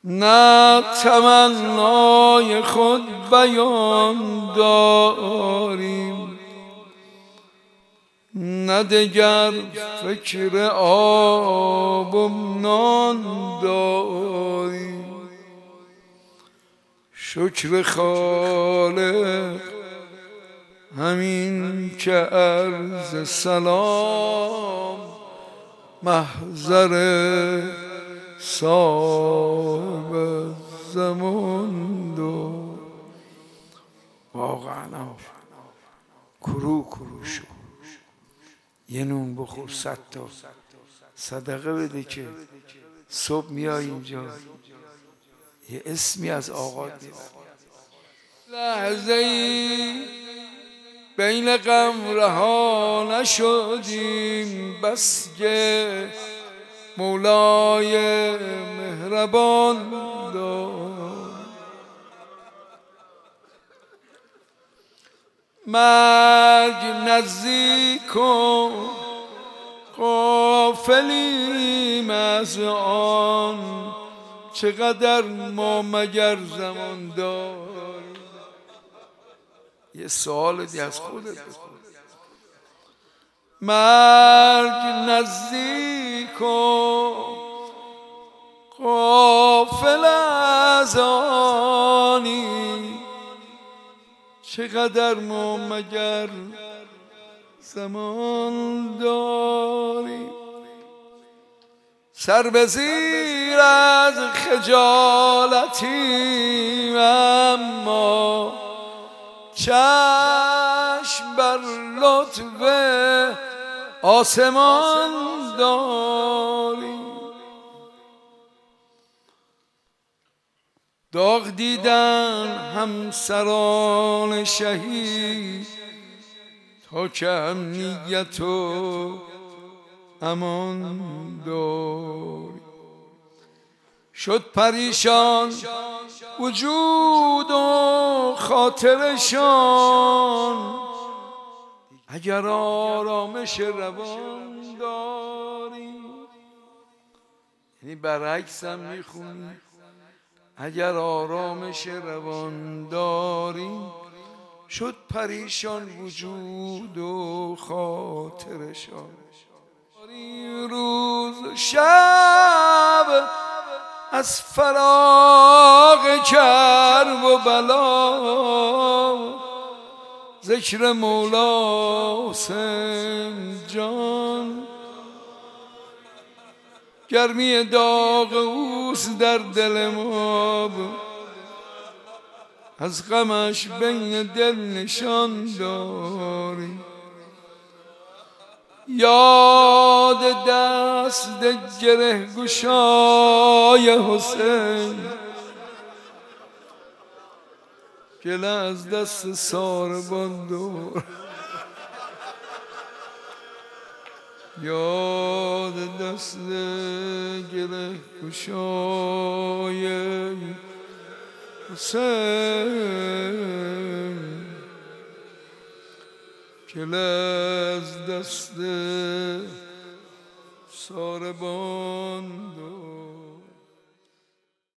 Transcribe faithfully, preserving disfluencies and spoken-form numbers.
نه تمنای خود بیان داریم، نه دگر فکر آب و نان داریم. شکر خالق همین که عرض سلام محضر صاحب زمان دو. واقعا کرو کرو شو، یه نون بخور صد تا صدقه بده که صبح میای اینجا یه اسمی از آقا میبری. لحظه ای بین غم رها نشدیم، بس که مولای مهربان داد. مرگ نزدیک و غافلیم از آن، چقدر ما مگر زمان داریم. یه سوال دی از خودت بکن. مرگ نزدیک و غافل از آنی، چقدر ما مگر زمان داریم. سر به زیر از خجالتیم، اما چشم بر لطف آسمان داریم. داغ دیدن همسران شهید، تا که امنیت و امان داریم. شد پریشان وجود و خاطرشان، اگر آرامش روان داریم. یعنی برعکس هم میخونیم، اگر آرامش روان داریم. شد پریشان وجود و خاطرشان. روز شب از فراق کرب و بلا، ذکر مولا حسین جان. گرمی داغ اوست در دل ما، از غمش بین دل نشان داریم. یاد دست گره گشای حسین، گله از دست ساربان دور. یاد دست گره گشای حسین، گله از دست ساربان دور.